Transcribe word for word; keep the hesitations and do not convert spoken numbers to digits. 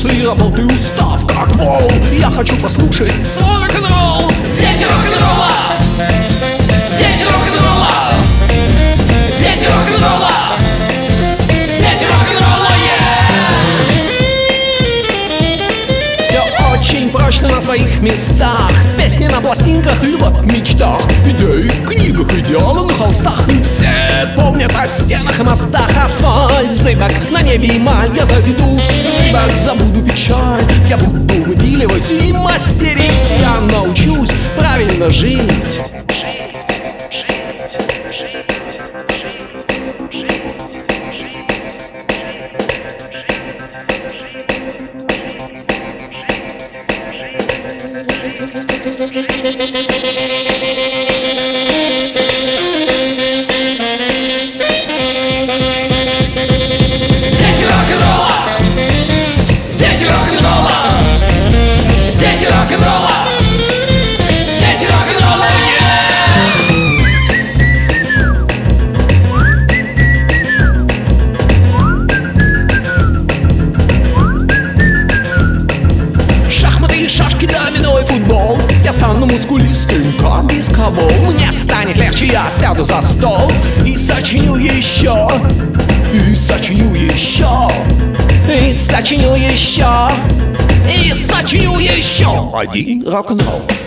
Если работал ты устав, как вол, я хочу послушать свой рок-н-ролл. Дети рок-н-ролла! Дети рок-н-ролла! Дети рок-н-ролла! Дети рок-н-ролла, yeah! Все очень прочно на своих местах. Песни на пластинках, либо в мечтах. Идеи в книгах, идеалы на холстах. И все помнят о стенах и мостах. Асфальт, зыбок, на небе эмаль. Я заведу рыбок, забуду печаль. Я буду выпиливать и мастерить. Я научусь правильно жить. Дети рок-н-ролла! Дети рок-н-ролла! Дети рок-н-ролла! Дети рок-н-ролла, Шахматы и шашки, домино и футбол. Я стану мускулистым, как дисковол. Мне станет легче, я сяду за стол и сочиню еще, и сочиню еще, и сочиню еще, и сочиню еще один рок-н-ролл.